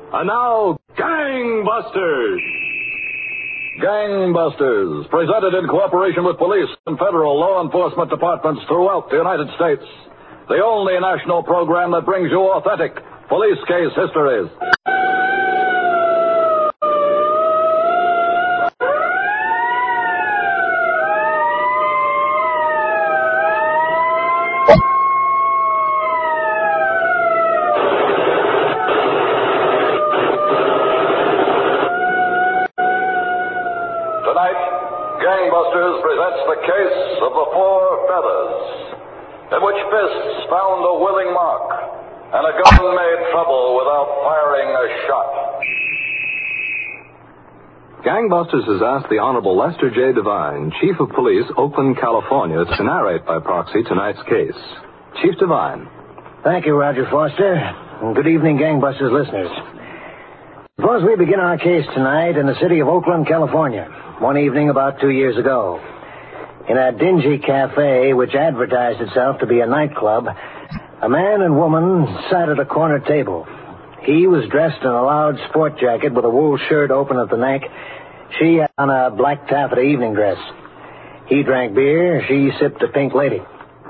And now, Gangbusters! Gangbusters, presented in cooperation with police and federal law enforcement departments throughout the United States. The only national program that brings you authentic police case histories. Tonight, Gangbusters presents the case of the Four Feathers, in which fists found a willing mark, and a gun made trouble without firing a shot. Gangbusters has asked the Honorable Lester J. Devine, Chief of Police, Oakland, California, to narrate by proxy tonight's case. Chief Devine. Thank you, Roger Foster. And good evening, Gangbusters listeners. Suppose we begin our case tonight in the city of Oakland, California, one evening about 2 years ago. In a dingy cafe which advertised itself to be a nightclub, a man and woman sat at a corner table. He was dressed in a loud sport jacket with a wool shirt open at the neck. She on a black taffeta evening dress. He drank beer. She sipped a Pink Lady.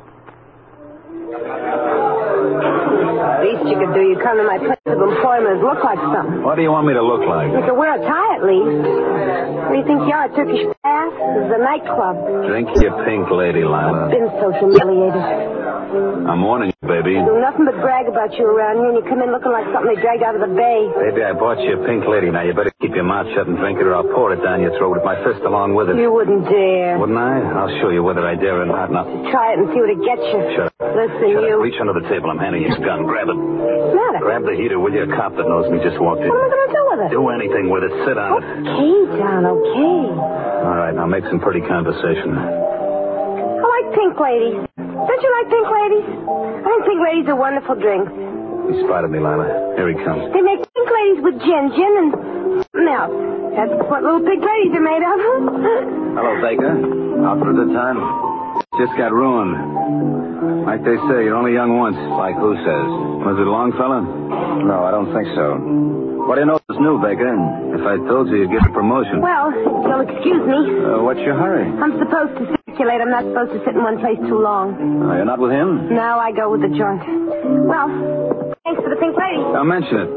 Least you could do, you come to my place of employment, look like something. What do you want me to look like? You could wear a tie at least. What do you think you are, a Turkish bath? This is a nightclub. Drink your Pink Lady, Lila. Been so humiliated. I'm warning you, baby. Do nothing but brag about you around here, and you come in looking like something they dragged out of the bay. Baby, I bought you a Pink Lady. Now, you better keep your mouth shut and drink it, or I'll pour it down your throat with my fist along with it. You wouldn't dare. Wouldn't I? I'll show you whether I dare or not. Now, try it and see what it gets you. Shut up. Listen, Shut you. up. Reach under the table. I'm handing you a gun. Grab it. What's the matter? Grab the heater, will you? A cop that knows me just walked in. What am I going to do with it? Do anything with it. Sit on it. Okay, John, okay. All right, now make some pretty conversation. I like Pink Ladies. Don't you like Pink Ladies? I think Pink Ladies are wonderful drinks. He spotted me, Lila. Here he comes. They make Pink Ladies with gin and milk. That's what little Pink Ladies are made of. Hello, Baker. Out for a good time? Just got ruined. Like they say, you're only young once. Like who says? Was it Longfellow? No, I don't think so. What do you know is new, Baker? If I told you, you'd get a promotion. Well, if you'll excuse me. What's your hurry? I'm supposed to circulate. I'm not supposed to sit in one place too long. You're not with him? No, I go with the joint. Well, thanks for the Pink Lady. I'll mention it.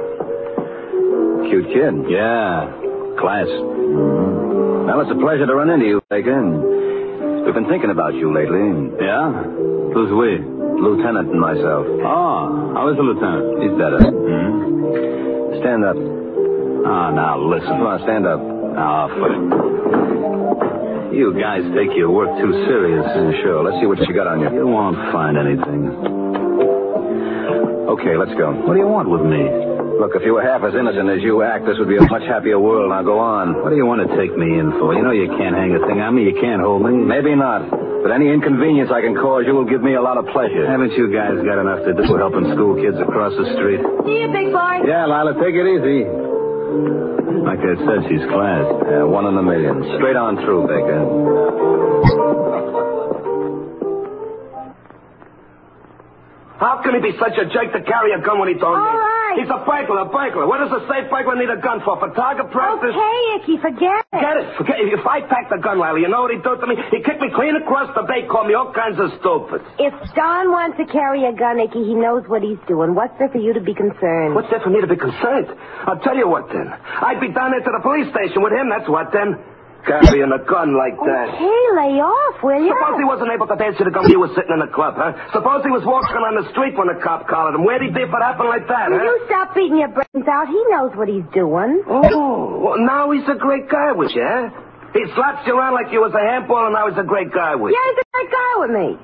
Cute kid. Yeah. Class. Well, it's a pleasure to run into you, Baker. We've been thinking about you lately. Yeah? Who's we? Lieutenant and myself. Oh, how is the lieutenant? He's better. Mm-hmm. Stand up. Ah, now listen. Come on, stand up. Ah, foot it. You guys take your work too serious. Sure. Let's see what you got on you. You won't find anything. Okay, let's go. What do you want with me? Look, if you were half as innocent as you act, this would be a much happier world. Now go on. What do you want to take me in for? You know you can't hang a thing on me. You can't hold me. Maybe not. But any inconvenience I can cause you will give me a lot of pleasure. Haven't you guys got enough to do helping school kids across the street? See you, big boy. Yeah, Lila, take it easy. Like I said, she's class. One in a million. Straight on through, Baker. How can he be such a jerk to carry a gun when he don't All need it? right. He's a burglar. What does a safe burglar need a gun for? Photographer practice? Okay, Icky, forget it. Forget it. If I packed a gun, Lila, you know what he'd do to me? He'd kick me clean across the bay, call me all kinds of stupid. If Don wants to carry a gun, Icky, he knows what he's doing. What's there for you to be concerned? What's there for me to be concerned? I'll tell you what, then. I'd be down there to the police station with him, that's what, then. Carrying a gun like that. Okay, lay off, will you? Suppose he wasn't able to answer the gun when he was sitting in the club, huh? Suppose he was walking on the street when the cop collared him. Where'd he be if it happened like that, Will huh? you stop beating your brains out? He knows what he's doing. Oh, well, now he's a great guy with you, huh? He slaps you around like you was a handball, and now he's a great guy with you. Yeah, he's a great guy with me.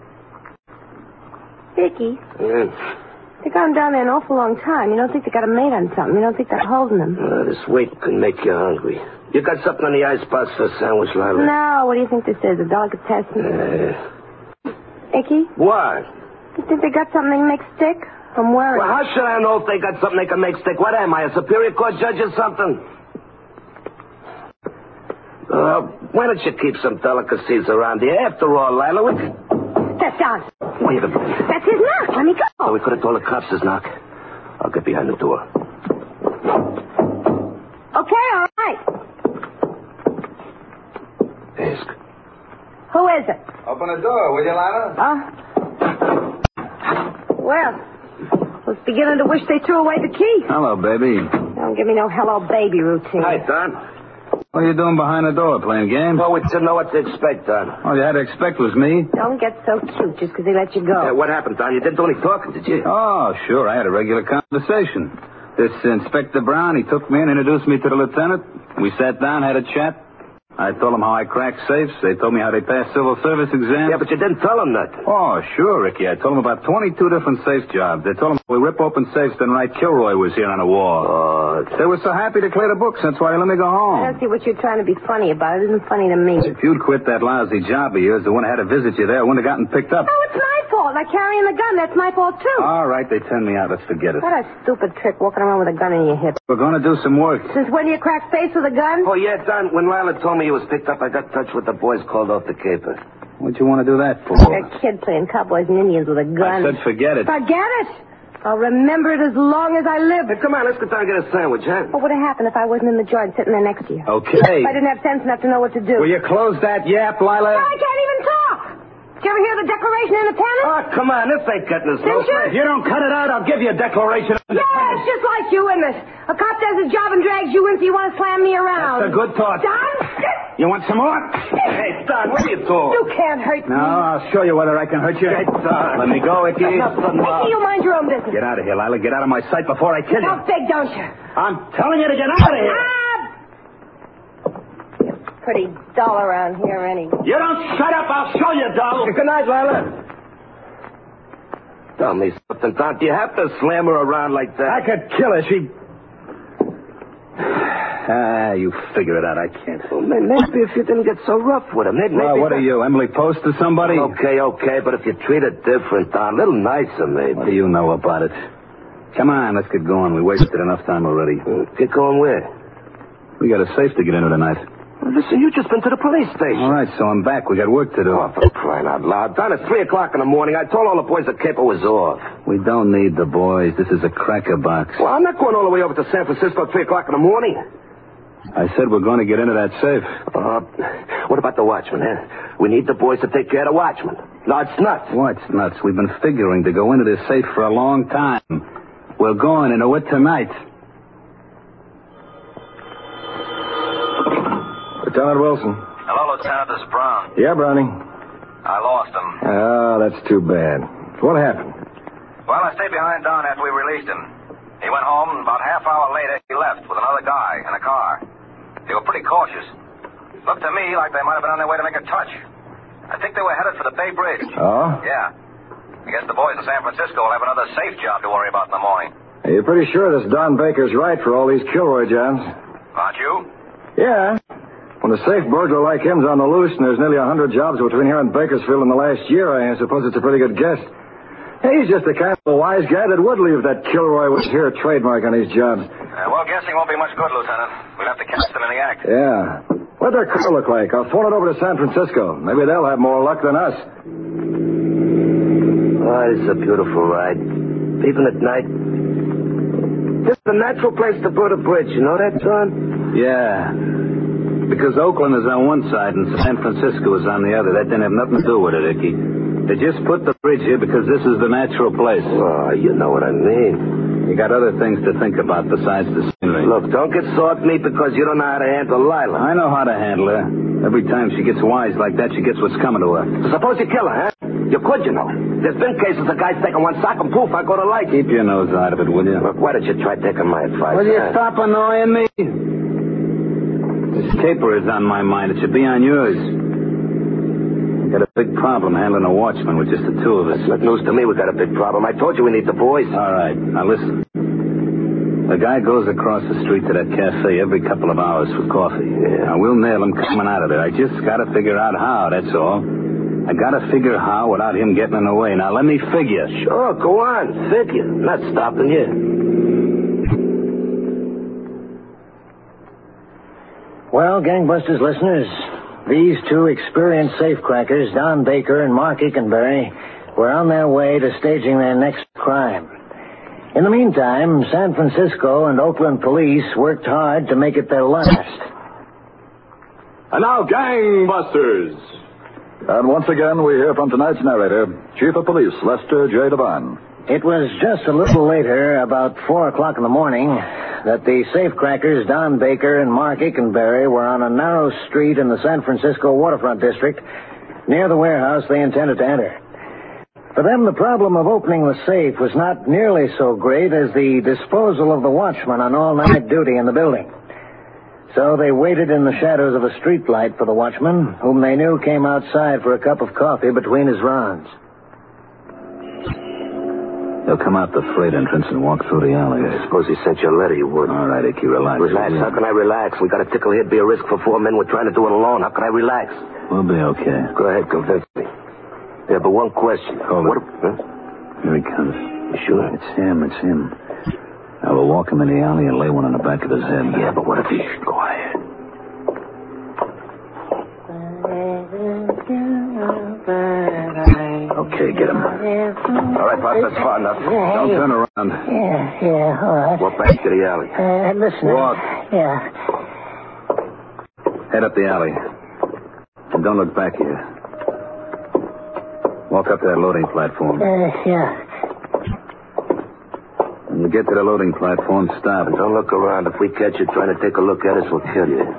Vicky, they've gone down there an awful long time. You don't think they got a mate on something? You don't think they're holding him? This weight can make you hungry. You got something on the icebox for a sandwich, Lila? No, what do you think this is? A delicatessen? Icky? What? You think they got something they make stick? I'm worried. Well, how should I know if they got something they can make stick? What am I, a Superior Court judge or something? Why don't you keep some delicacies around here? After all, Lila, That's Don. Wait a minute. That's his knock. Let me go. So we could have told the cops his knock. I'll get behind the door. Okay, all right. Ask. Who is it? Open the door, will you, Lila? Well, I was beginning to wish they threw away the key. Hello, baby. Don't give me no hello baby routine. Hi, Don. What are you doing behind the door, playing games? Well, we didn't know what to expect, Don. All you had to expect was me. Don't get so cute just because they let you go. What happened, Don? You didn't do any talking, did you? Oh, sure. I had a regular conversation. This Inspector Brown, he took me in, introduced me to the lieutenant. We sat down, had a chat. I told them how I cracked safes. They told me how they passed civil service exams. Yeah, but you didn't tell them that. Oh, sure, Ricky. I told them about 22 different safe jobs. They told them we rip open safes, then Wright Kilroy was here on the wall. Oh, They were so happy to clear the books. That's why they let me go I home. don't see what you're trying to be funny about. It isn't funny to me. If you'd quit that lousy job of yours, the one that had to visit you there wouldn't have gotten picked up. No, it's my fault. Like carrying the gun. That's my fault, too. All right, they turned me out. Let's forget it. What a stupid trick, walking around with a gun in your hip. We're going to do some work. Since when do you crack face with a gun? Oh, yeah, Don. When Lila told me he was picked up, I got in touch with the boys called off the caper. What'd you want to do that for? A kid playing cowboys and Indians with a gun. I said forget it. Forget it. I'll remember it as long as I live. Hey, come on, let's go down and get a sandwich, huh? What would have happened if I wasn't in the joint sitting there next to you? Okay. If I didn't have sense enough to know what to do. Will you close that yap, Lila? I can't even talk. Did you ever hear the Declaration of Independence? Oh, come on, this ain't getting us Didn't you? If you don't cut it out, I'll give you a declaration of Yeah, it's just like you, isn't it? A cop does his job and drags you in, so you want to slam me around. That's a good thought. Don? You want some more? Hey, Don, what are you doing? You can't hurt me. No, I'll show you whether I can hurt you. Hey, Don. Let me go, Icky. Mickey, you mind your own business. Get out of here, Lila. Get out of my sight before I kill you. Don't beg, don't you? I'm telling you to get out of here. You're pretty dull around here, anyway. You don't shut up. I'll show you, doll. Good night, Lila. Tell me something, Don. Do you have to slam her around like that? I could kill her. She... you figure it out. I can't. Well, maybe if you didn't get so rough with her. Maybe Well, what are you, Emily Post or somebody? Okay, but if you treat her different, Don, a little nicer, maybe. What do you know about it? Come on, let's get going. We wasted enough time already. Get going where? We got a safe to get into tonight. Listen, you just been to the police station. All right, so I'm back. We got work to do. Oh, for crying out loud. Don, it's 3 o'clock in the morning. I told all the boys the caper was off. We don't need the boys. This is a cracker box. Well, I'm not going all the way over to San Francisco at 3 o'clock in the morning. I said we're going to get into that safe. What about the watchman, huh? We need the boys to take care of the watchman. No, it's nuts. What's nuts? We've been figuring to go into this safe for a long time. We're going into it tonight. Lieutenant Wilson. Hello, Lieutenant. This is Brown. Yeah, Brownie. I lost him. Oh, that's too bad. What happened? Well, I stayed behind Don after we released him. He went home, and about half hour later, he left with another guy in a car. They were pretty cautious. Looked to me like they might have been on their way to make a touch. I think they were headed for the Bay Bridge. Oh? Yeah. I guess the boys in San Francisco will have another safe job to worry about in the morning. Are you pretty sure this Don Baker's right for all these Kilroy jobs? Aren't you? Yeah. When a safe burglar like him's on the loose and there's nearly 100 jobs between here and Bakersfield in the last year, I suppose it's a pretty good guess. He's just the kind of a wise guy that would leave that Kilroy was here trademark on his jobs. Well, guessing won't be much good, Lieutenant. We'll have to catch them in the act. Yeah. What'd their car look like? I'll phone it over to San Francisco. Maybe they'll have more luck than us. Oh, it's a beautiful ride. Even at night. This is a natural place to put a bridge. You know that, John? Yeah. Because Oakland is on one side and San Francisco is on the other. That didn't have nothing to do with it, Icky. They just put the bridge here because this is the natural place. Oh, you know what I mean. You got other things to think about besides the scenery. Look, don't get sore at me because you don't know how to handle Lila. I know how to handle her. Every time she gets wise like that, she gets what's coming to her. Suppose you kill her, huh? You could, you know. There's been cases of guys taking one sock and poof, I go to life. Keep your nose out of it, will you? Look, why don't you try taking my advice? Will you huh? stop annoying me? This caper is on my mind. It should be on yours. We got a big problem handling a watchman with just the two of us. It's not news to me we got a big problem. I told you we need the boys. All right. Now listen. The guy goes across the street to that cafe every couple of hours for coffee. Yeah. Now we'll nail him coming out of there. I just got to figure out how, that's all. I got to figure how without him getting in the way. Now let me figure. Sure, go on. Figure. I'm not stopping you. Well, Gangbusters listeners, these two experienced safecrackers, Don Baker and Mark Eikenberry, were on their way to staging their next crime. In the meantime, San Francisco and Oakland police worked hard to make it their last. And now, gangbusters! And once again, we hear from tonight's narrator, Chief of Police Lester J. Devine. It was just a little later, about 4 o'clock in the morning, that the safecrackers Don Baker and Mark Ikenberry were on a narrow street in the San Francisco waterfront district near the warehouse they intended to enter. For them, the problem of opening the safe was not nearly so great as the disposal of the watchman on all-night duty in the building. So they waited in the shadows of a streetlight for the watchman, whom they knew came outside for a cup of coffee between his rounds. He'll come out the freight entrance and walk through the alley. I suppose he sent you a letter, you would. All right, Icky, relax. Relax? How can I relax? We got a tickle here. Be a risk for 4 men. We're trying to do it alone. How can I relax? We'll be okay. Go ahead, convince me. Yeah, but one question. Hold it. Huh? Here he comes. You sure? It's him. I will walk him in the alley and lay one on the back of his head. Yeah, but what if he... Quiet. Okay, get him. All right, Bob, that's far enough. Don't turn around. Yeah, all right. Walk back to the alley. Listen. Walk. Yeah. Head up the alley. And don't look back here. Walk up to that loading platform. Yeah. When you get to the loading platform, stop. And don't look around. If we catch you trying to take a look at us, we'll kill you.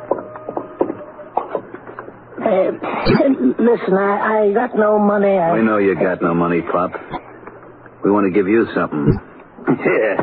Listen, I got no money. We know you got no money, Pop. We want to give you something. Yeah.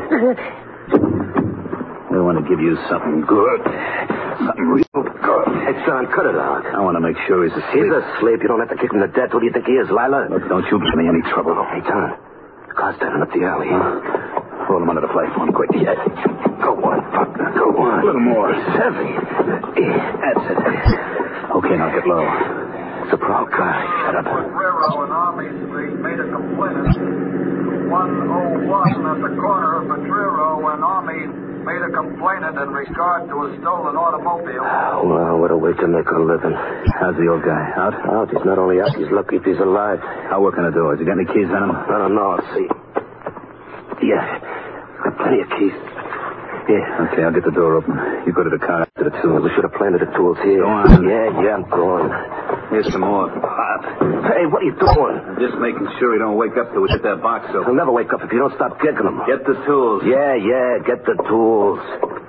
We want to give you something good. Something real good. Hey, son, cut it out. I want to make sure he's asleep. He's asleep. You don't have to kick him to death. Who do you think he is, Lila? Look, don't you give me any trouble. Hey, Tom. The car's standing up the alley. Roll him under the platform, quick. Yeah. Go on, partner. Go on. A little more. He's heavy. That's it. Okay, now get low. It's a proud guy. Shut up. Potrero and Army Street made a complaint. 101 at the corner of Potrero and Army made a complainant in regard to a stolen automobile. Well, what a way to make a living. How's the old guy? Out? Out. He's not only out, he's lucky if he's alive. How we're going to do it? Has he got any keys on him? I don't know. I'll see. Yeah. Got plenty of keys. Yeah. Okay, I'll get the door open. You go to the car after the tools. We should have planted the tools here. Go on. Yeah, I'm going. Here's some more. Pop. Hey, what are you doing? I'm just making sure he don't wake up till we get that box He'll open. never wake up if you don't stop kicking him. Get the tools. Yeah, get the tools.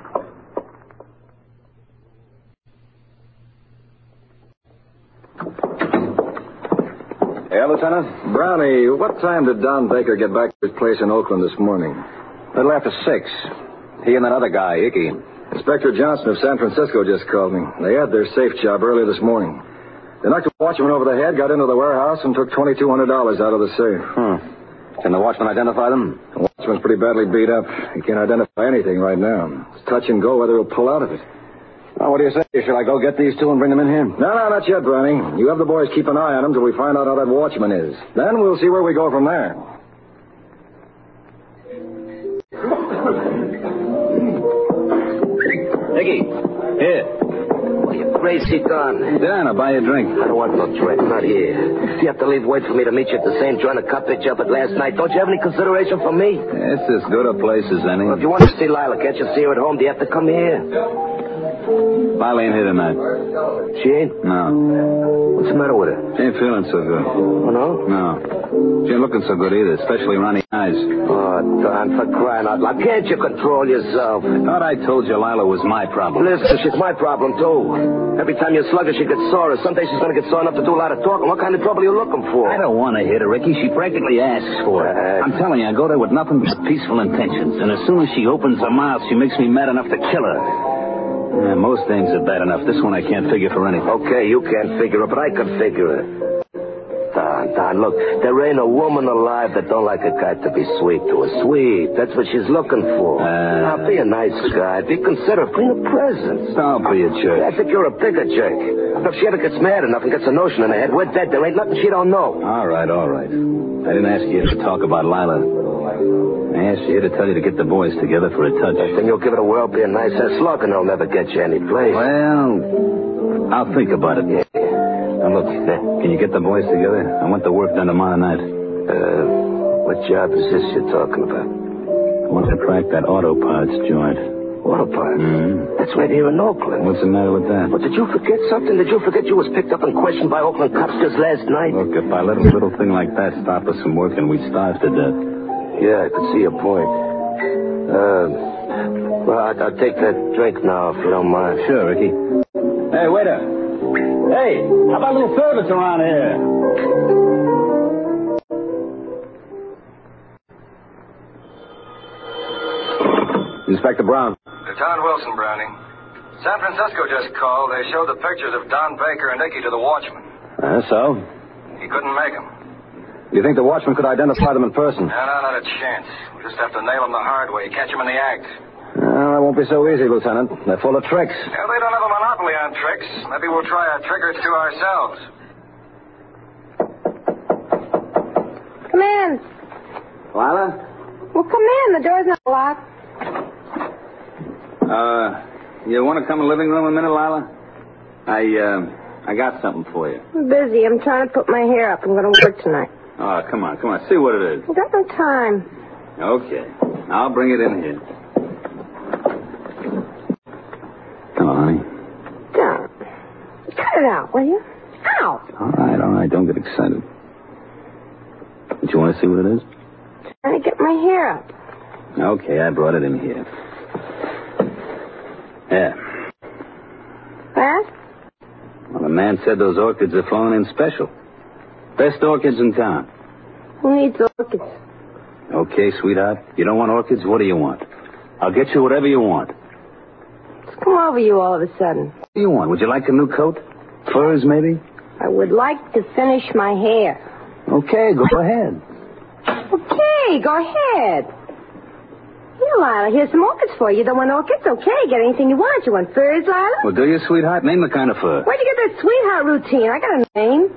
Yeah, Lieutenant? Brownie, what time did Don Baker get back to his place in Oakland this morning? A little after 6. He and that other guy, Icky. Inspector Johnson of San Francisco just called me. They had their safe job early this morning. They knocked the watchman over the head, got into the warehouse, and took $2,200 out of the safe. Can the watchman identify them? The watchman's pretty badly beat up. He can't identify anything right now. It's touch and go whether he'll pull out of it. Well, what do you say? Should I go get these two and bring them in here? No, not yet, Brownie. You have the boys keep an eye on them till we find out how that watchman is. Then we'll see where we go from there. Icky, here. What are you crazy, Don? Sit down, I'll buy you a drink. I don't want no drink. Not here. You have to leave word for me to meet you at the same joint a cop picked you up at last night. Don't you have any consideration for me? It's as good a place as any. Well, if you want to see Lila, can't you see her at home? Do you have to come here? Lila ain't here tonight. She ain't? No. What's the matter with her? She ain't feeling so good. Oh, no? No. She ain't looking so good either, especially around the eyes. Oh, Don, for crying out loud. Can't you control yourself? Thought I told you Lila was my problem. Listen, she's my problem, too. Every time you slug her, she gets sore. Someday she's going to get sore enough to do a lot of talking. What kind of trouble are you looking for? I don't want to hit her, Ricky. She practically asks for it. I'm telling you, I go there with nothing but peaceful intentions. And as soon as she opens her mouth, she makes me mad enough to kill her. Yeah, most things are bad enough. This one I can't figure for anything. Okay, you can't figure it, but I can figure it. Don, look, there ain't a woman alive that don't like a guy to be sweet to her. Sweet, that's what she's looking for. Now, be a nice guy. Be considerate. Bring her presents. Don't be a jerk. I think you're a bigger jerk. If she ever gets mad enough and gets a notion in her head, we're dead. There ain't nothing she don't know. All right. I didn't ask you to talk about Lila. I asked you to tell you to get the boys together for a touch. Then you'll give it a whirl, be a nice ass slug, and they'll never get you any place. Well, I'll think about it. Yeah. Now, look, can you get the boys together? I want the work done tomorrow night. What job is this you're talking about? want to crack that auto parts joint. Auto parts? Mm-hmm. That's right here in Oakland. What's the matter with that? Well, did you forget something? Did you forget you was picked up and questioned by Oakland cops just last night? Look, if I let a little thing like that stop us from working, we'd starve to death. Yeah, I could see your point. Well, I'll take that drink now, if you don't mind. Sure, Ricky. Hey, waiter. Hey, how about a little service around here? Inspector Brown. Lieutenant Wilson, Browning. San Francisco just called. They showed the pictures of Don Baker and Icky to the watchman. So? He couldn't make them. Do you think the watchman could identify them in person? No, not a chance. We just have to nail them the hard way, catch them in the act. Well, that won't be so easy, Lieutenant. They're full of tricks. Yeah, they don't have a monopoly on tricks. Maybe we'll try a trick or two ourselves. Come in. Lila? Well, come in. The door's not locked. You want to come in the living room a minute, Lila? I got something for you. I'm busy. I'm trying to put my hair up. I'm going to work tonight. Oh, come on. See what it is. I've got no time. Okay. I'll bring it in here. Come on, honey. Don't. Cut it out, will you? Ow! All right. Don't get excited. Don't you want to see what it is? Trying to get my hair up. Okay, I brought it in here. Yeah. What? Well, the man said those orchids are flown in special. Best orchids in town. Who needs orchids? Okay, sweetheart. You don't want orchids? What do you want? I'll get you whatever you want. What's come over you all of a sudden? What do you want? Would you like a new coat? Furs, maybe? I would like to finish my hair. Okay, go ahead. Okay, go ahead. Here, Lila, here's some orchids for you. You don't want orchids? Okay, get anything you want. You want furs, Lila? Well, do you, sweetheart? Name the kind of fur. Where'd you get that sweetheart routine? I got a name.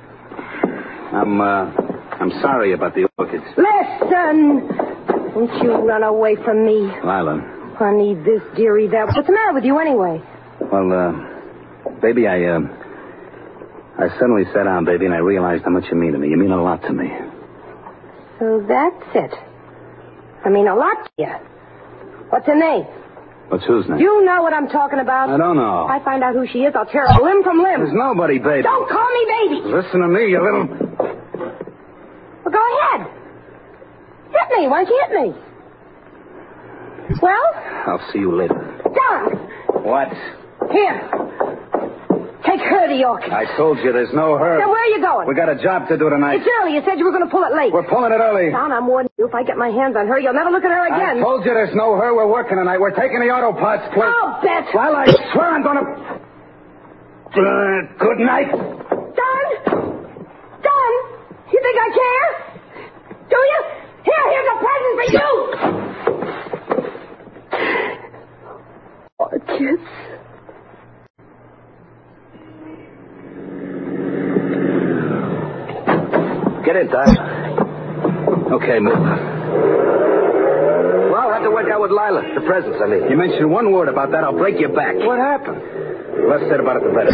I'm sorry about the orchids. Listen! Don't you run away from me. Lila. Honey, this, dearie, that. What's the matter with you anyway? Well, baby, I suddenly sat down, baby, and I realized how much you mean to me. You mean a lot to me. So that's it. I mean a lot to you. What's her name? What's whose name? You know what I'm talking about. I don't know. If I find out who she is, I'll tear her limb from limb. There's nobody, baby. Don't call me baby. Listen to me, you little... Well, go ahead. Hit me. Why don't you hit me? Well? I'll see you later. Done. What? Here. Take her to York. I told you there's no her. Then where are you going? We got a job to do tonight. It's early. You said you were going to pull it late. We're pulling it early. Don, I'm warning you. If I get my hands on her, you'll never look at her again. I told you there's no her. We're working tonight. We're taking the auto parts place. I'll bet. Well, I swear I'm going to... good night. Don? Don? You think I care? Do you? Here's a present for you. Orchids. Get in, Doc. Okay, move. Well, I'll have to work out with Lila. The presents, I mean. You mentioned one word about that, I'll break your back. What happened? The less said about it, the better.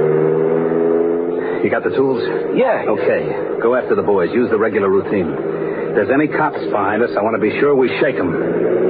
You got the tools? Yeah. Okay. Go after the boys. Use the regular routine. If there's any cops behind us, I want to be sure we shake them.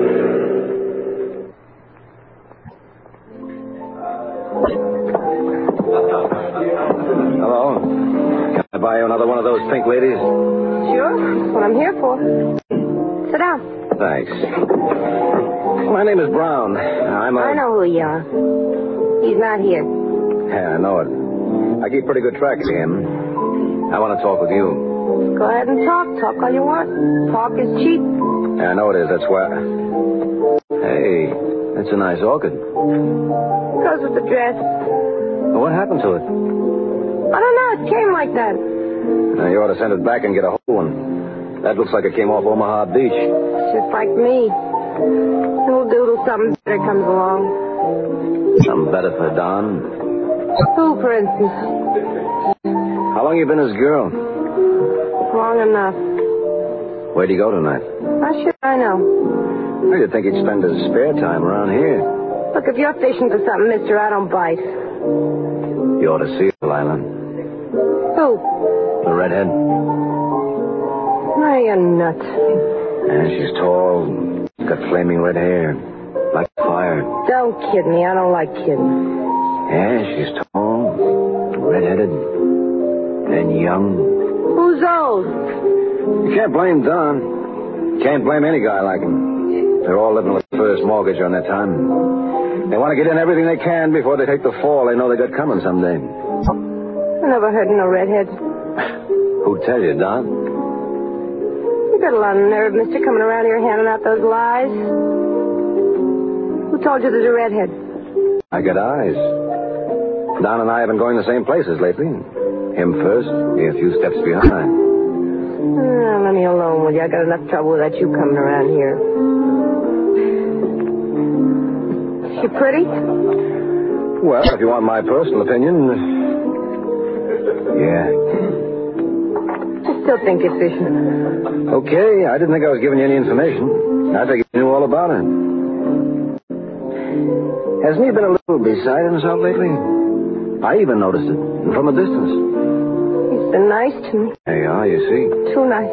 Hello. Can I buy you another one of those pink ladies? Sure. That's what I'm here for. Sit down. Thanks. My name is Brown. I know who you are. He's not here. Yeah, I know it. I keep pretty good track of him. I want to talk with you. Go ahead and talk. Talk all you want. Talk is cheap. Yeah, I know it is. That's why. Hey, that's a nice orchid. Goes with the dress. Well, what happened to it? I don't know. It came like that. Now, you ought to send it back and get a whole one. That looks like it came off Omaha Beach. Just like me. We'll doodle something better comes along. Something better for Don. Who, for instance? How long you been his girl? Long enough. Where'd he go tonight? How should I know? Well, you'd think he'd spend his spare time around here. Look, if you're fishing for something, mister, I don't bite. You ought to see her, Lila. Who? The redhead. Oh, you're nuts. Yeah, she's tall, got flaming red hair. Like fire. Don't kid me. I don't like kidding. Yeah, she's tall, red-headed, and young. Who's old? You can't blame Don. Can't blame any guy like him. They're all living with the first mortgage on their time. They want to get in everything they can before they take the fall they know they got coming someday. I never heard of no redheads. Who'd tell you, Don? You got a lot of nerve, mister, coming around here handing out those lies. Who told you there's a redhead? I got eyes. Don and I have been going the same places lately. Him first, me a few steps behind. Let me alone with you. I got enough trouble without you coming around here. Is she pretty? Well, if you want my personal opinion, yeah. I still think you're fishing. Okay, I didn't think I was giving you any information. I figured you knew all about it. Hasn't he been a little beside himself lately? I even noticed it, and from a distance. He's been nice to me. There you are, you see. Too nice.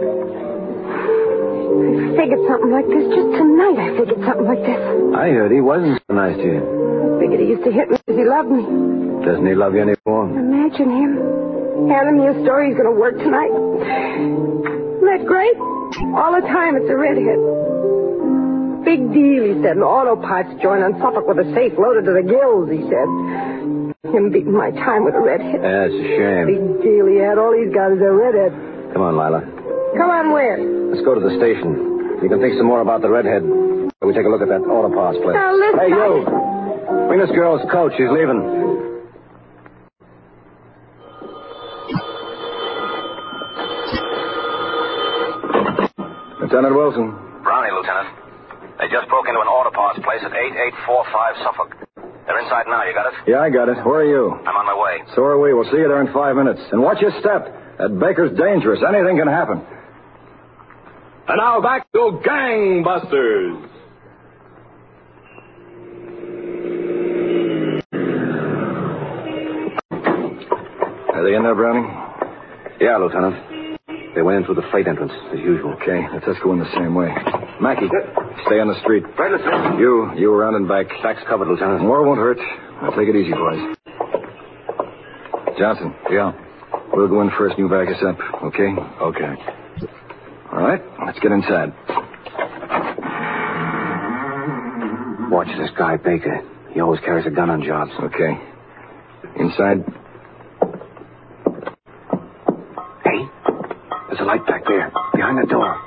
I figured something like this. Just tonight I figured something like this. I heard he wasn't so nice to you. I figured he used to hit me because he loved me. Doesn't he love you anymore? Imagine him handing me a story he's going to work tonight. Isn't that great? All the time it's a redhead. Big deal, he said. An auto parts joint on Suffolk with a safe loaded to the gills, he said. Him beating my time with a redhead. That's a shame. Big deal he had. All he's got is a redhead. Come on, Lila. Come on where? Let's go to the station. You can think some more about the redhead. We take a look at that auto parts place. Now, listen. Hey, you. Bring this girl's coat. She's leaving. Lieutenant Wilson. Brownie, Lieutenant. They just broke into an auto parts place at 8845 Suffolk. They're inside now. You got it? Yeah, I got it. Where are you? I'm on my way. So are we. We'll see you there in 5 minutes. And watch your step. That baker's dangerous. Anything can happen. And now back to Gangbusters. Are they in there, Browning? Yeah, Lieutenant. They went in through the freight entrance, as usual. Okay, let's just go in the same way. Mackie, stay on the street. Right, Lieutenant. You around and back. Back's covered, Lieutenant. More won't hurt. Now take it easy, boys. Johnson. Yeah. We'll go in first and you back us up, okay? Okay. All right, let's get inside. Watch this guy, Baker. He always carries a gun on jobs. Okay. Inside. Hey, there's a light back there, behind the door.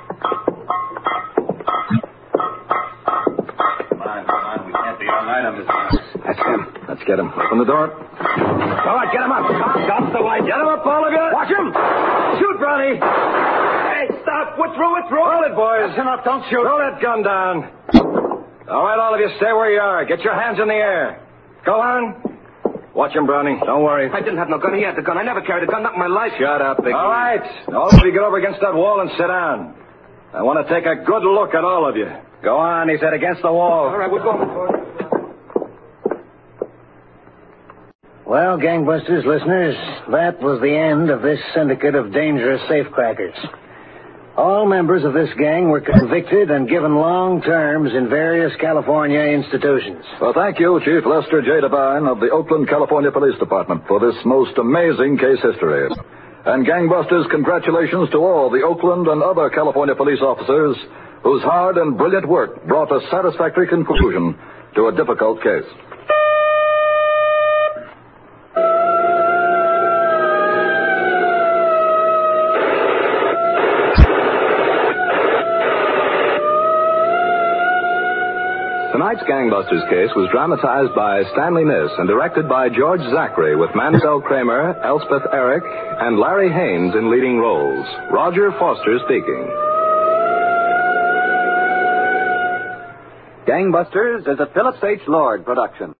Come on. We can't be all night on this house. That's him. Let's get him. Open the door. All right, get him up. Got the light. Get him up, all of you. Watch him. Shoot, Brownie. Hey, stop. We're through. Hold it, boys. That's enough. Don't shoot. Throw that gun down. All right, all of you, stay where you are. Get your hands in the air. Go on. Watch him, Brownie. Don't worry. I didn't have no gun. He had the gun. I never carried a gun, not in my life. Shut up, Big. All right. All of you get over against that wall and sit down. I want to take a good look at all of you. Go on, he said, against the wall. All right, we're going. Well, Gangbusters listeners, that was the end of this syndicate of dangerous safecrackers. All members of this gang were convicted and given long terms in various California institutions. Well, thank you, Chief Lester J. Devine of the Oakland, California Police Department for this most amazing case history. And Gangbusters, congratulations to all the Oakland and other California police officers whose hard and brilliant work brought a satisfactory conclusion to a difficult case. Tonight's Gangbusters case was dramatized by Stanley Niss and directed by George Zachary with Mansell Kramer, Elspeth Eric, and Larry Haynes in leading roles. Roger Foster speaking. Gangbusters is a Phillips H. Lord production.